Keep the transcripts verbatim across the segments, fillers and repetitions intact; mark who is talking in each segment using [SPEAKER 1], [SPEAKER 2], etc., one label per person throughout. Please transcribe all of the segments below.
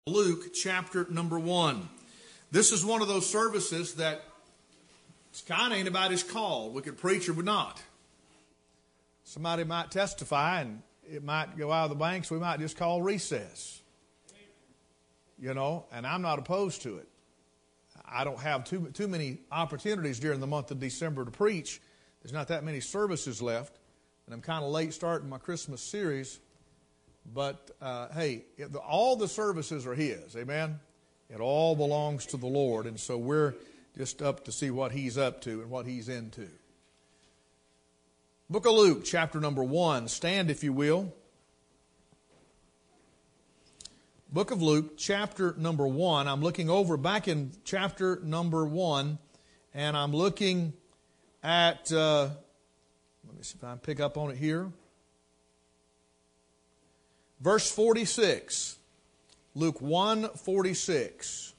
[SPEAKER 1] Luke chapter number one. This is one of those services that it's kind of anybody's call. We could preach or we not. Somebody might testify and it might go out of the banks. We might just call recess. You know, and I'm not opposed to it. I don't have too, too many opportunities during the month of December to preach. There's not that many services left. And I'm kind of late starting my Christmas series. But, uh, hey, it, all the services are His, amen? It all belongs to the Lord, and so we're just up to see what He's up to and what He's into. Book of Luke, chapter number one. Stand, if you will. Book of Luke, chapter number one. I'm looking over back in chapter number one, and I'm looking at, uh, let me see if I can pick up on it here. Verse forty-six, Luke one forty-six.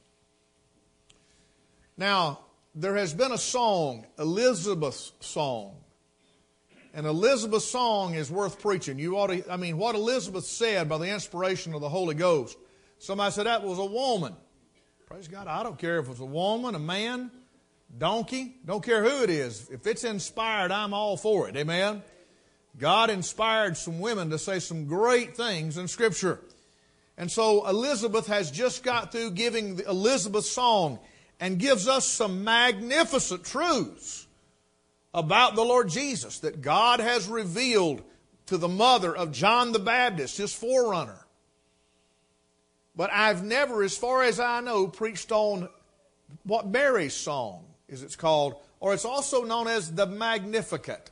[SPEAKER 1] Now, there has been a song, Elizabeth's song. And Elizabeth's song is worth preaching. You ought to, I mean, what Elizabeth said by the inspiration of the Holy Ghost. Somebody said that was a woman. Praise God, I don't care if it's a woman, a man, donkey, don't care who it is. If it's inspired, I'm all for it. Amen? God inspired some women to say some great things in Scripture. And so Elizabeth has just got through giving the Elizabeth song and gives us some magnificent truths about the Lord Jesus that God has revealed to the mother of John the Baptist, his forerunner. But I've never, as far as I know, preached on what Mary's song is it's called, or it's also known as the Magnificat.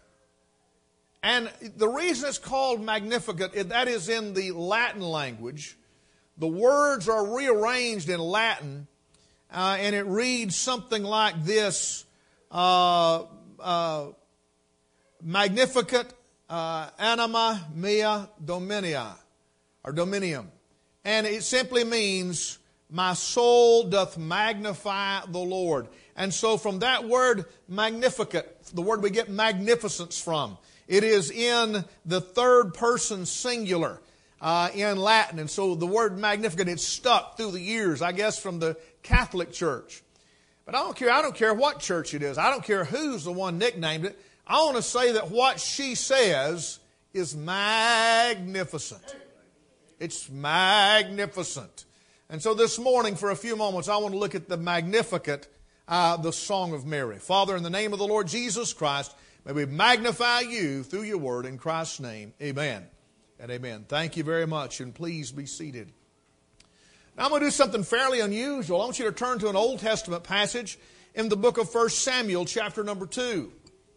[SPEAKER 1] And the reason it's called Magnificat, that is in the Latin language. The words are rearranged in Latin, uh, and it reads something like this, uh, uh, Magnificat uh, anima mea dominia, or dominium. And it simply means, my soul doth magnify the Lord. And so from that word Magnificat, the word we get magnificence from, it is in the third person singular uh, in Latin. And so the word Magnificat, it's stuck through the years, I guess, from the Catholic Church. But I don't care. I don't care what church it is. I don't care who's the one nicknamed it. I want to say that what she says is magnificent. It's magnificent. And so this morning, for a few moments, I want to look at the Magnificat, uh, the Song of Mary. Father, in the name of the Lord Jesus Christ, may we magnify you through your word in Christ's name. Amen and amen. Thank you very much, and please be seated. Now I'm going to do something fairly unusual. I want you to turn to an Old Testament passage in the book of First Samuel, chapter number two.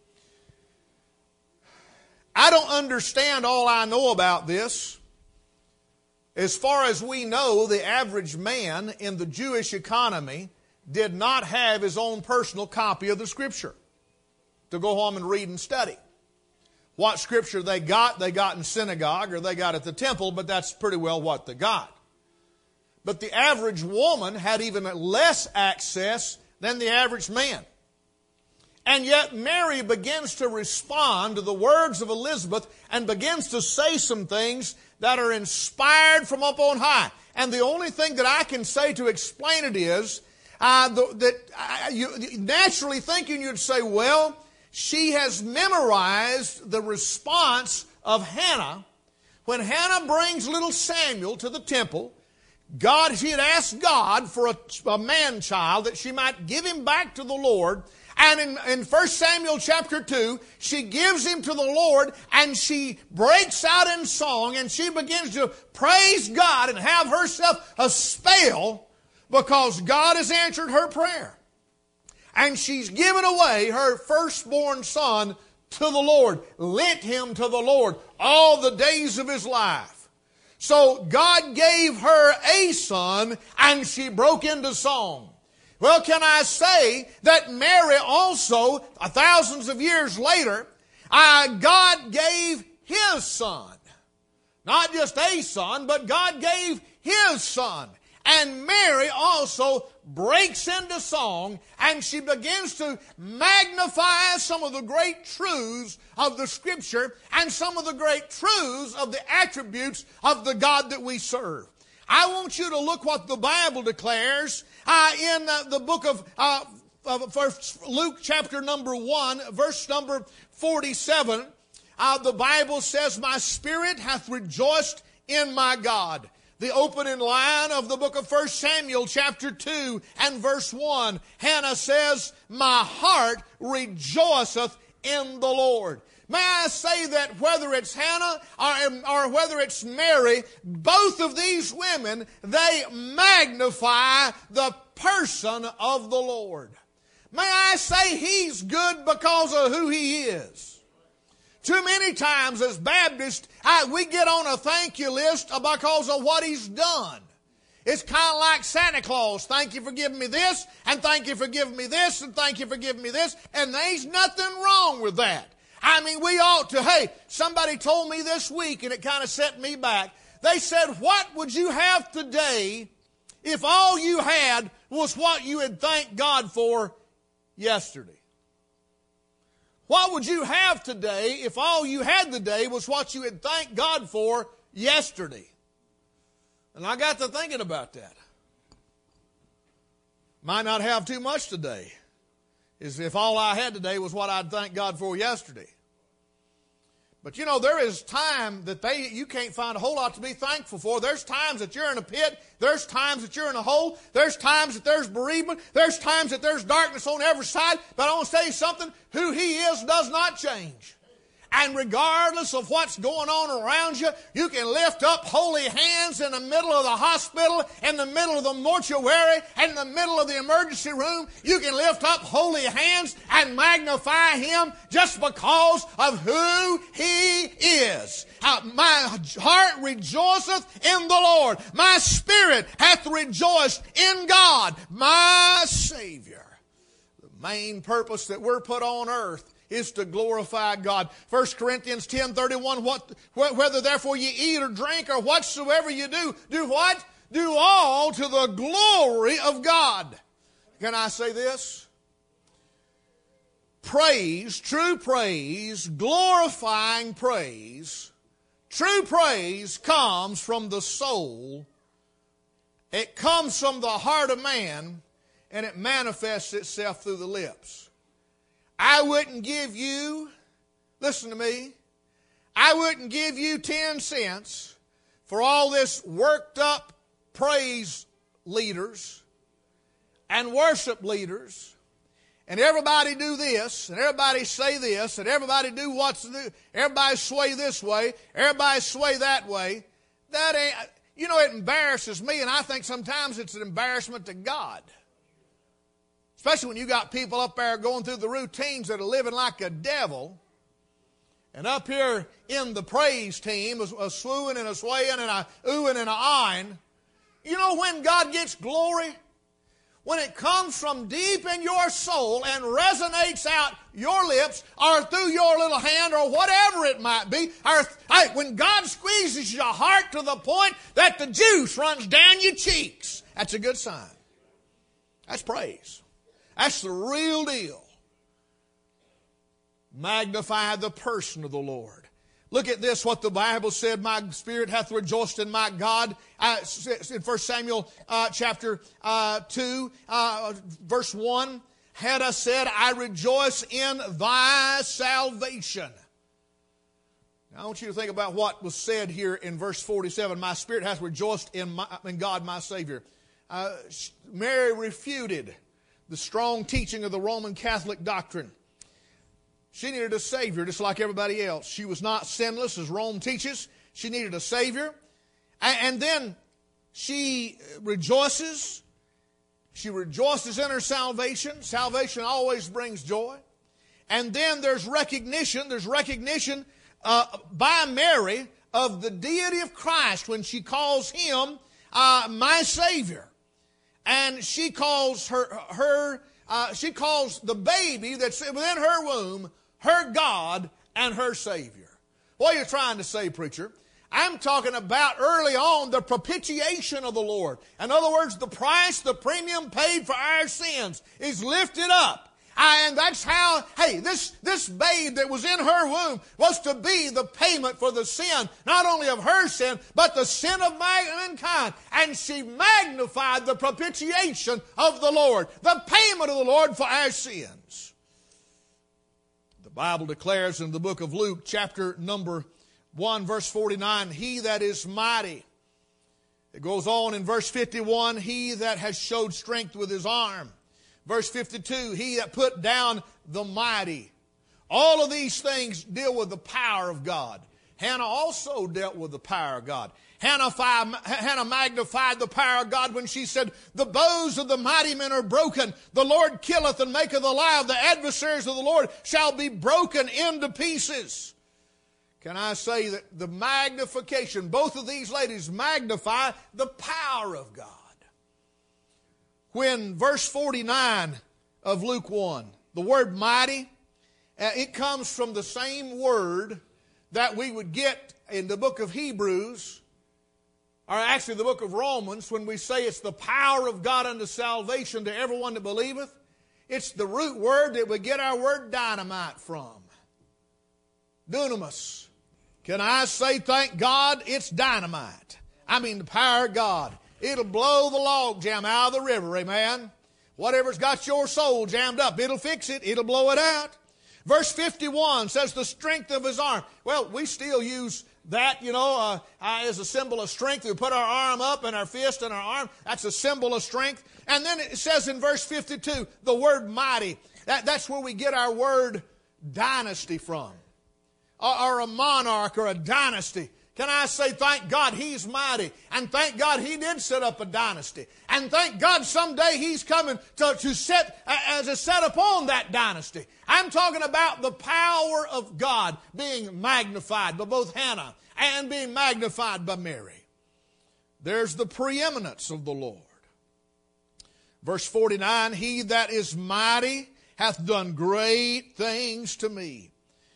[SPEAKER 1] I don't understand all I know about this. As far as we know, the average man in the Jewish economy did not have his own personal copy of the Scripture to go home and read and study. What Scripture they got, they got in synagogue or they got at the temple, but that's pretty well what they got. But the average woman had even less access than the average man. And yet Mary begins to respond to the words of Elizabeth and begins to say some things that are inspired from up on high. And the only thing that I can say to explain it is uh, the, that uh, you, naturally thinking you'd say, well, she has memorized the response of Hannah. When Hannah brings little Samuel to the temple, God, she had asked God for a, a man-child that she might give him back to the Lord. And in, in First Samuel chapter two, she gives him to the Lord and she breaks out in song and she begins to praise God and have herself a spell because God has answered her prayer. And she's given away her firstborn son to the Lord, lent him to the Lord all the days of his life. So God gave her a son and she broke into song. Well, can I say that Mary also, thousands of years later, uh, God gave His son. Not just a son, but God gave His son. And Mary also breaks into song and she begins to magnify some of the great truths of the Scripture and some of the great truths of the attributes of the God that we serve. I want you to look what the Bible declares uh, in uh, the book of, uh, of first Luke chapter number one, verse number forty-seven. Uh, the Bible says, my spirit hath rejoiced in my God. The opening line of the book of First Samuel chapter two and verse one. Hannah says, my heart rejoiceth in the Lord. May I say that whether it's Hannah or, or whether it's Mary, both of these women, they magnify the person of the Lord. May I say He's good because of who He is. Too many times as Baptists, I, we get on a thank you list because of what He's done. It's kind of like Santa Claus. Thank you for giving me this, and thank you for giving me this, and thank you for giving me this. And there's nothing wrong with that. I mean, we ought to, hey, somebody told me this week, and it kind of set me back. They said, what would you have today if all you had was what you had thanked God for yesterday? What would you have today if all you had today was what you had thanked God for yesterday? And I got to thinking about that. Might not have too much today, is if all I had today was what I'd thank God for yesterday. But you know, there is time that they you can't find a whole lot to be thankful for. There's times that you're in a pit. There's times that you're in a hole. There's times that there's bereavement. There's times that there's darkness on every side. But I want to tell you something. Who He is does not change. And regardless of what's going on around you, you can lift up holy hands in the middle of the hospital, in the middle of the mortuary, in the middle of the emergency room. You can lift up holy hands and magnify Him just because of who He is. Uh, my heart rejoiceth in the Lord. My spirit hath rejoiced in God, my Savior. The main purpose that we're put on earth is to glorify God. First Corinthians ten thirty-one, what, whether therefore ye eat or drink or whatsoever you do, do what? Do all to the glory of God. Can I say this? Praise, true praise, glorifying praise, true praise comes from the soul. It comes from the heart of man, and it manifests itself through the lips. I wouldn't give you, listen to me, I wouldn't give you ten cents for all this worked up praise leaders and worship leaders, and everybody do this, and everybody say this, and everybody do what's do, everybody sway this way, everybody sway that way. That ain't, you know, it embarrasses me, and I think sometimes it's an embarrassment to God. Especially when you got people up there going through the routines that are living like a devil. And up here in the praise team, a, a swooing and a swaying and a oohing and a ahhing. You know when God gets glory? When it comes from deep in your soul and resonates out your lips or through your little hand or whatever it might be. Or hey, when God squeezes your heart to the point that the juice runs down your cheeks. That's a good sign. That's praise. That's the real deal. Magnify the person of the Lord. Look at this, what the Bible said, my spirit hath rejoiced in my God. Uh, in First Samuel uh, chapter uh, two, uh, verse one, Hannah said, I rejoice in thy salvation. Now I want you to think about what was said here in verse forty-seven. My spirit hath rejoiced in, my, in God my Savior. Uh, Mary refuted the strong teaching of the Roman Catholic doctrine. She needed a Savior just like everybody else. She was not sinless as Rome teaches. She needed a Savior. And then she rejoices. She rejoices in her salvation. Salvation always brings joy. And then there's recognition. There's recognition uh, by Mary of the deity of Christ when she calls Him uh, my Savior. And she calls her, her uh, she calls the baby that's within her womb her God and her Savior. What are you trying to say, preacher? I'm talking about early on the propitiation of the Lord. In other words, the price, the premium paid for our sins is lifted up. And that's how, hey, this, this babe that was in her womb was to be the payment for the sin, not only of her sin, but the sin of mankind. And she magnified the propitiation of the Lord, the payment of the Lord for our sins. The Bible declares in the book of Luke, chapter number one, verse forty-nine, he that is mighty. It goes on in verse fifty-one, he that has showed strength with his arm. Verse fifty-two, he that put down the mighty. All of these things deal with the power of God. Hannah also dealt with the power of God. Hannah, Hannah magnified the power of God when she said, the bows of the mighty men are broken. The Lord killeth and maketh alive. The adversaries of the Lord shall be broken into pieces. Can I say that the magnification, both of these ladies magnify the power of God. When verse forty-nine of Luke one, the word mighty, uh, it comes from the same word that we would get in the book of Hebrews, or actually the book of Romans, when we say it's the power of God unto salvation to everyone that believeth. It's the root word that we get our word dynamite from. Dunamis. Can I say thank God it's dynamite? I mean the power of God. It'll blow the log jam out of the river, amen? Whatever's got your soul jammed up, it'll fix it. It'll blow it out. Verse fifty-one says the strength of his arm. Well, we still use that, you know, uh, uh, as a symbol of strength. We put our arm up and our fist and our arm. That's a symbol of strength. And then it says in verse fifty-two, the word mighty. That, that's where we get our word dynasty from. Or, or a monarch or a dynasty. Can I say thank God He's mighty, and thank God He did set up a dynasty, and thank God someday He's coming to, to set as a set upon that dynasty. I'm talking about the power of God being magnified by both Hannah and being magnified by Mary. There's the preeminence of the Lord. Verse forty-nine, he that is mighty hath done great things to me.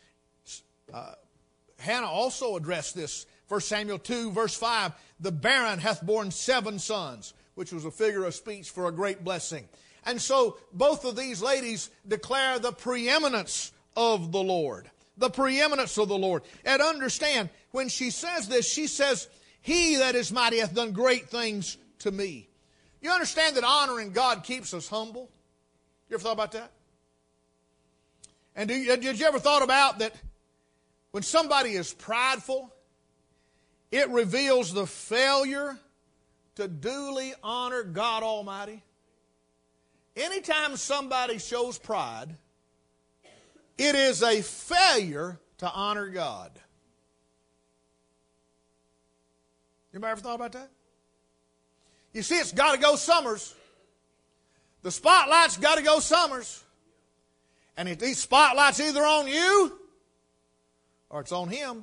[SPEAKER 1] Uh, Hannah also addressed this. First Samuel two, verse five, the barren hath borne seven sons, which was a figure of speech for a great blessing. And so both of these ladies declare the preeminence of the Lord. The preeminence of the Lord. And understand, when she says this, she says, he that is mighty hath done great things to me. You understand that honoring God keeps us humble? You ever thought about that? And do you, did you ever thought about that? When somebody is prideful, it reveals the failure to duly honor God Almighty. Anytime somebody shows pride, it is a failure to honor God. Anybody ever thought about that? You see, it's got to go Summers. The spotlight's got to go Summers. And if these spotlights either on you or it's on him,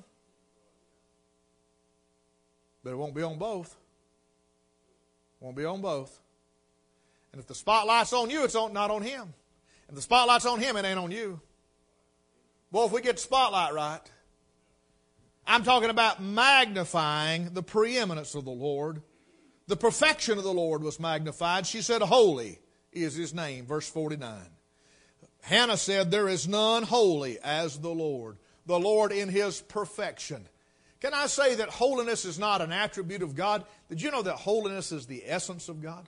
[SPEAKER 1] but it won't be on both. Won't be on both. And if the spotlight's on you, it's on, not on him. If the spotlight's on him, it ain't on you. Well, if we get the spotlight right, I'm talking about magnifying the preeminence of the Lord. The perfection of the Lord was magnified. She said, holy is His name, verse forty-nine. Hannah said, there is none holy as the Lord. The Lord in His perfection. Can I say that holiness is not an attribute of God? Did you know that holiness is the essence of God?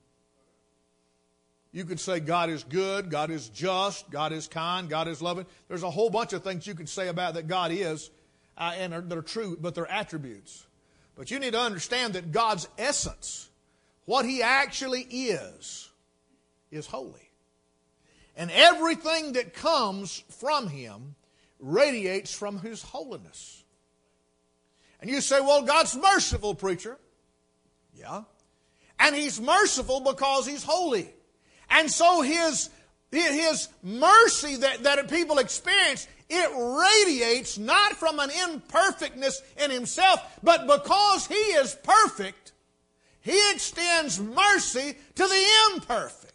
[SPEAKER 1] You could say God is good, God is just, God is kind, God is loving. There's a whole bunch of things you can say about that God is, uh, and they're, they're true, but they're attributes. But you need to understand that God's essence, what He actually is, is holy. And everything that comes from Him radiates from His holiness. And you say, well, God's merciful, preacher. Yeah. And He's merciful because He's holy. And so His, His mercy that, that people experience, it radiates not from an imperfectness in Himself, but because He is perfect, He extends mercy to the imperfect.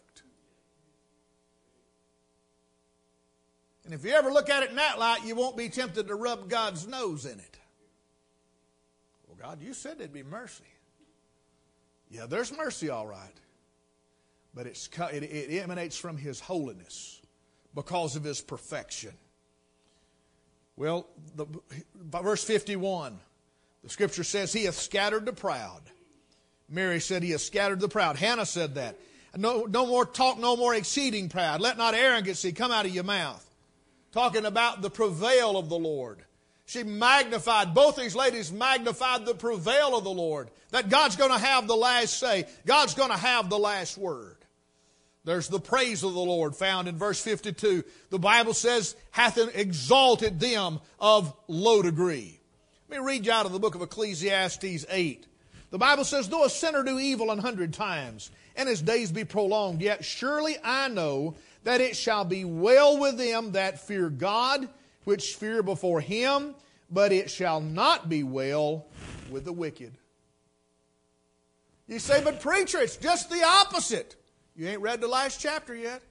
[SPEAKER 1] And if you ever look at it in that light, you won't be tempted to rub God's nose in it. Well, God, you said there'd be mercy. Yeah, there's mercy, all right. But it's, it, it emanates from His holiness. because of His perfection. Well, the, verse fifty-one, the Scripture says, He hath scattered the proud. Mary said, He hath scattered the proud. Hannah said that. No, no more talk, no more exceeding proud. Let not arrogancy come out of your mouth. Talking about the prevail of the Lord. She magnified, both these ladies magnified the prevail of the Lord. That God's going to have the last say. God's going to have the last word. There's the praise of the Lord found in verse fifty-two. The Bible says, hath exalted them of low degree. Let me read you out of the book of Ecclesiastes eight. The Bible says, though a sinner do evil an hundred times, and his days be prolonged, yet surely I know that it shall be well with them that fear God, which fear before Him, but it shall not be well with the wicked. You say, but preacher, it's just the opposite. You ain't read the last chapter yet.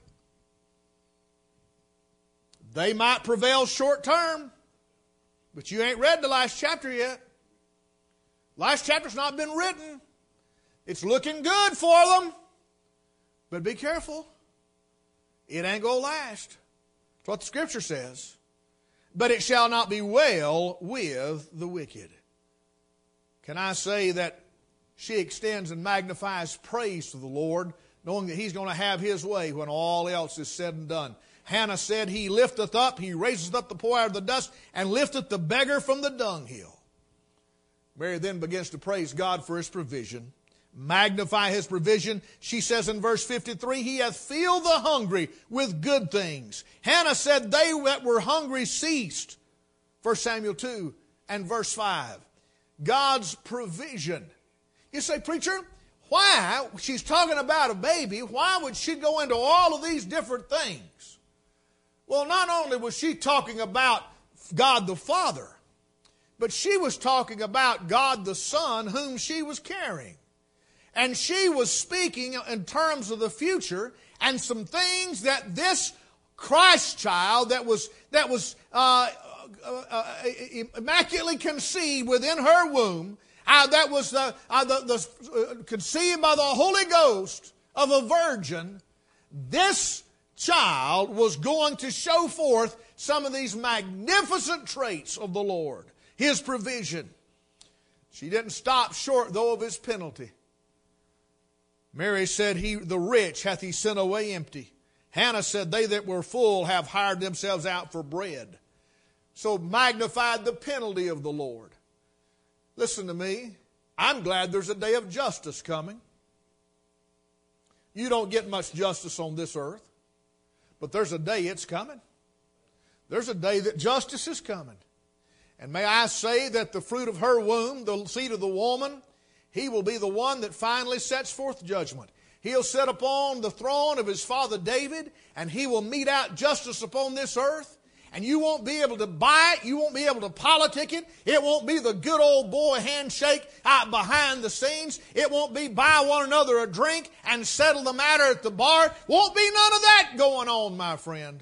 [SPEAKER 1] They might prevail short term, but you ain't read the last chapter yet. Last chapter's not been written. It's looking good for them, but be careful. It ain't going to last. That's what the Scripture says. But it shall not be well with the wicked. Can I say that she extends and magnifies praise to the Lord, knowing that He's going to have His way when all else is said and done. Hannah said, He lifteth up, He raiseth up the poor out of the dust, and lifteth the beggar from the dunghill. Mary then begins to praise God for His provision. Magnify His provision. She says in verse fifty-three, He hath filled the hungry with good things. Hannah said, they that were hungry ceased. First Samuel two and verse five. God's provision. You say, preacher, why? She's talking about a baby. Why would she go into all of these different things? Well, not only was she talking about God the Father, but she was talking about God the Son whom she was carrying. And she was speaking in terms of the future and some things that this Christ child that was, that was uh, uh, uh, immaculately conceived within her womb, uh, that was uh, uh, the, the, uh, conceived by the Holy Ghost of a virgin, this child was going to show forth some of these magnificent traits of the Lord, His provision. She didn't stop short, though, of His penalty. Mary said, He, the rich hath He sent away empty. Hannah said, they that were full have hired themselves out for bread. So magnified the penalty of the Lord. Listen to me. I'm glad there's a day of justice coming. You don't get much justice on this earth, but there's a day it's coming. There's a day that justice is coming. And may I say that the fruit of her womb, the seed of the woman, he will be the one that finally sets forth judgment. He'll sit upon the throne of his father David, and he will mete out justice upon this earth. And you won't be able to buy it. You won't be able to politic it. It won't be the good old boy handshake out behind the scenes. It won't be buy one another a drink and settle the matter at the bar. Won't be none of that going on, my friend.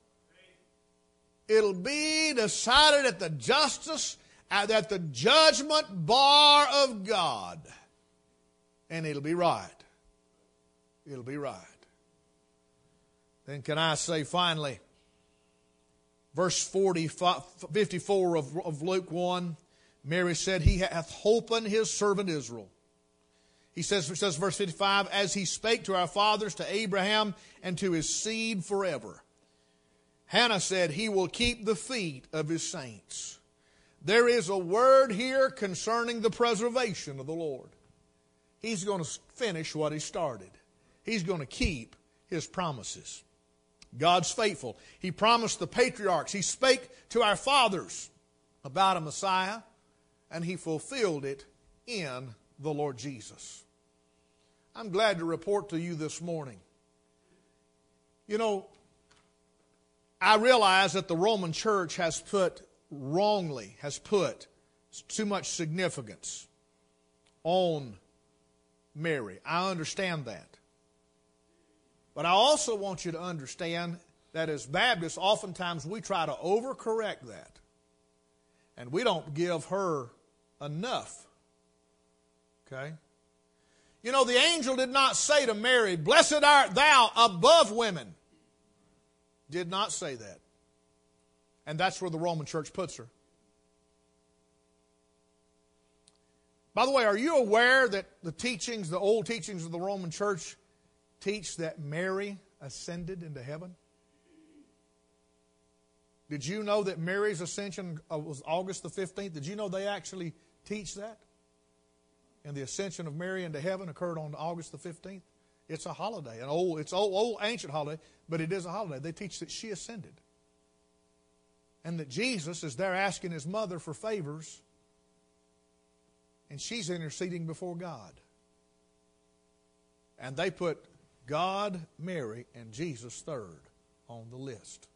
[SPEAKER 1] It'll be decided at the justice at the judgment bar of God. And it'll be right. It'll be right. Then can I say finally, verse forty, fifty-four of, of Luke one, Mary said, He hath holpen His servant Israel. He says, it says verse fifty-five, as He spake to our fathers, to Abraham, and to his seed forever. Hannah said, He will keep the feet of His saints. There is a word here concerning the preservation of the Lord. He's going to finish what He started. He's going to keep His promises. God's faithful. He promised the patriarchs. He spake to our fathers about a Messiah, and He fulfilled it in the Lord Jesus. I'm glad to report to you this morning. You know, I realize that the Roman Church has put wrongly, has put too much significance on Mary. I understand that. But I also want you to understand that as Baptists, oftentimes we try to overcorrect that. And we don't give her enough. Okay? You know, the angel did not say to Mary, Blessed art thou above women. Did not say that. And that's where the Roman Church puts her. By the way, are you aware that the teachings, the old teachings of the Roman Church teach that Mary ascended into heaven? Did you know that Mary's ascension was August the fifteenth? Did you know they actually teach that? And the ascension of Mary into heaven occurred on August the fifteenth. It's a holiday, an old, it's an old, old ancient holiday, but it is a holiday. They teach that she ascended. And that Jesus is there asking his mother for favors, and she's interceding before God. And they put God, Mary, and Jesus third on the list.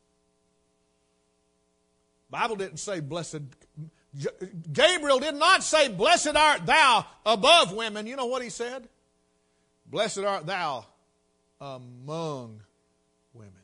[SPEAKER 1] The Bible didn't say blessed. Gabriel did not say, blessed art thou above women. You know what he said? Blessed art thou among women.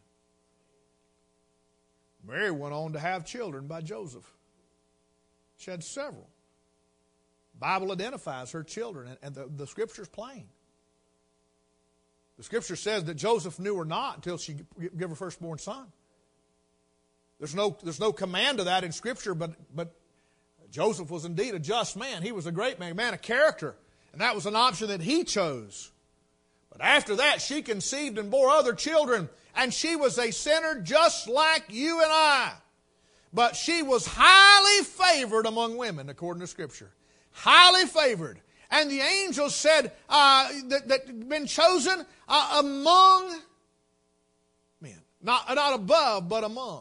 [SPEAKER 1] Mary went on to have children by Joseph. She had several. The Bible identifies her children, and the, the Scripture's plain. The Scripture says that Joseph knew her not until she gave her firstborn son. There's no, there's no command of that in Scripture, but, but Joseph was indeed a just man. He was a great man, a man of character. And that was an option that he chose. But after that, she conceived and bore other children. And she was a sinner just like you and I. But she was highly favored among women, according to Scripture. Highly favored. And the angel said uh, that, that been chosen uh, among men. Not, not above, but among.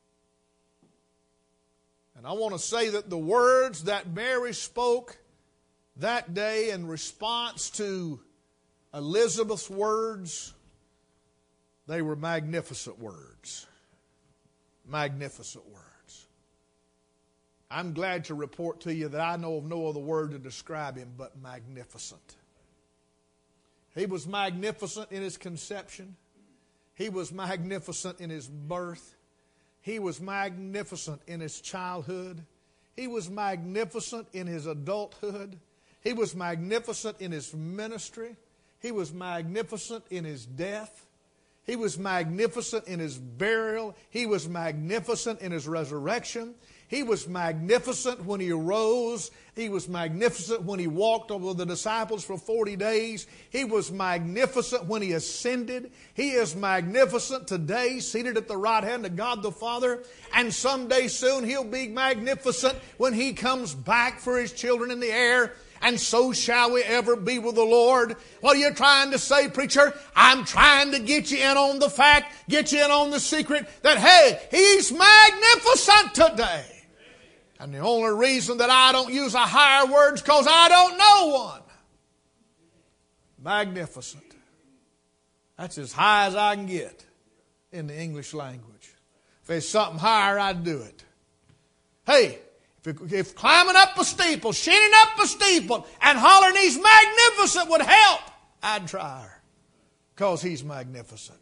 [SPEAKER 1] And I want to say that the words that Mary spoke that day in response to Elizabeth's words, they were magnificent words. Magnificent words. I'm glad to report to you that I know of no other word to describe him but magnificent. He was magnificent in his conception. He was magnificent in his birth. He was magnificent in his childhood. He was magnificent in his adulthood. He was magnificent in his ministry. He was magnificent in his death. He was magnificent in his burial. He was magnificent in his resurrection. He was magnificent when he arose. He was magnificent when he walked with the disciples for forty days. He was magnificent when he ascended. He is magnificent today, seated at the right hand of God the Father. And someday soon he'll be magnificent when he comes back for his children in the air. And so shall we ever be with the Lord. What are you trying to say, preacher? I'm trying to get you in on the fact, get you in on the secret that, hey, He's magnificent today. And the only reason that I don't use a higher word is because I don't know one. Magnificent. That's as high as I can get in the English language. If there's something higher, I'd do it. Hey, if, if climbing up a steeple, shinning up a steeple, and hollering He's magnificent would help, I'd try her. Because He's magnificent.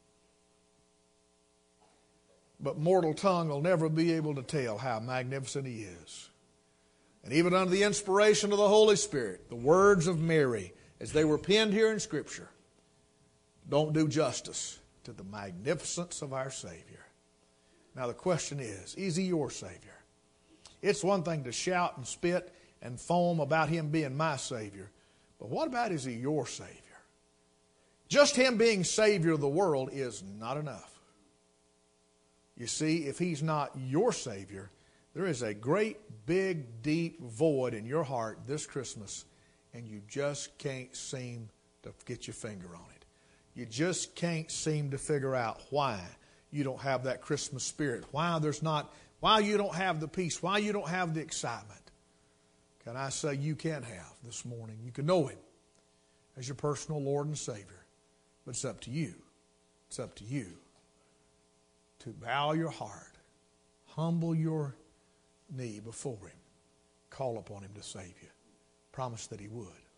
[SPEAKER 1] But mortal tongue will never be able to tell how magnificent He is. And even under the inspiration of the Holy Spirit, the words of Mary, as they were penned here in Scripture, don't do justice to the magnificence of our Savior. Now the question is, is He your Savior? It's one thing to shout and spit and foam about Him being my Savior. But what about, is He your Savior? Just Him being Savior of the world is not enough. You see, if He's not your Savior, there is a great, big, deep void in your heart this Christmas, and you just can't seem to get your finger on it. You just can't seem to figure out why you don't have that Christmas spirit, why there's not, why you don't have the peace, why you don't have the excitement. Can I say you can have this morning? You can know Him as your personal Lord and Savior, but it's up to you. It's up to you to bow your heart, humble your knee before Him, call upon Him to save you. Promise that He would.